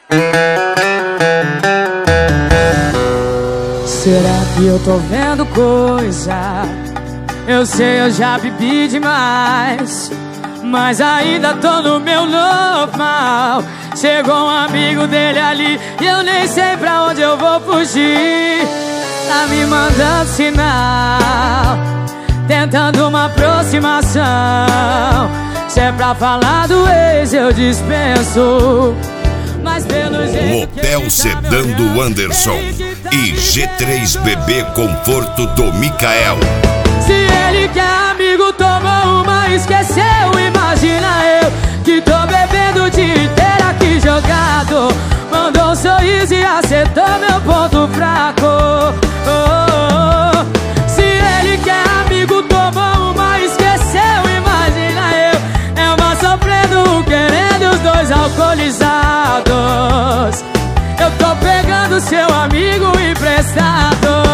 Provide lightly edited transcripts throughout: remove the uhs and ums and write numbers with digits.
Será que eu tô vendo coisa? Eu sei, eu já bebi demais, mas ainda tô no meu normal. Chegou um amigo dele ali e eu nem sei pra onde eu vou fugir. Tá me mandando sinal, tentando uma aproximação. Se é pra falar do ex eu dispenso, mas pelo jeito Motel Sedã do Anderson e G3BB Conforto do Micael. Se ele que é amigo tomou uma, esqueceu. Imagina eu que tô bebendo o dia inteiro aqui jogado. Mandou um sorriso e acertou meu ponto fraco. Oh, oh, oh. Se ele que é amigo tomou uma, esqueceu. Imagina eu, é uma sofrendo, querendo os dois alcoolizados. Eu tô pegando seu amigo emprestado.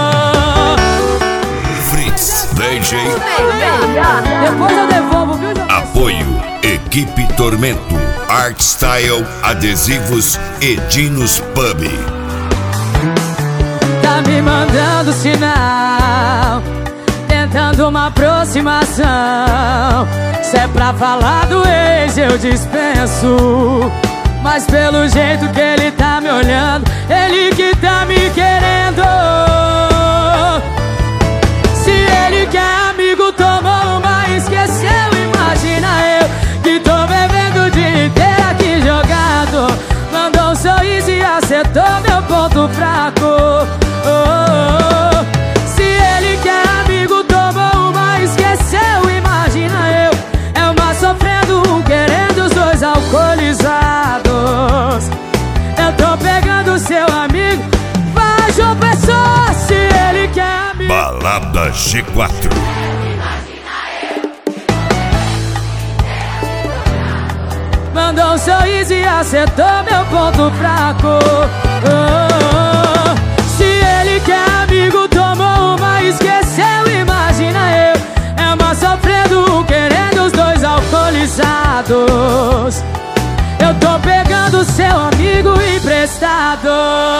DJ. Depois eu devolvo, viu? Apoio Equipe Tormento, Art Style, Adesivos e Dinos Pub. Tá me mandando sinal, tentando uma aproximação. Se é pra falar do ex eu dispenso, mas pelo jeito que ele tá me olhando, ele que tá me querendo. Ele que é amigo tomou uma, esqueceu. Imagina eu que tô bebendo o dia inteiro aqui jogado. Mandou um sorriso e acertou meu ponto fraco. Oh, oh, oh. Se ele que é amigo tomou uma, esqueceu. Imagina eu, é uma sofrendo, querendo os dois alcoolizados. Eu tô pegando seu amigo, faz uma pessoa. Se ele que é amigo. Balada G4. Mandou um sorriso e acertou meu ponto fraco. Oh, oh, oh. Se ele que é amigo tomou uma, esqueceu. Imagina eu, é uma sofrendo, querendo os dois alcoolizados. Eu tô pegando seu amigo emprestado.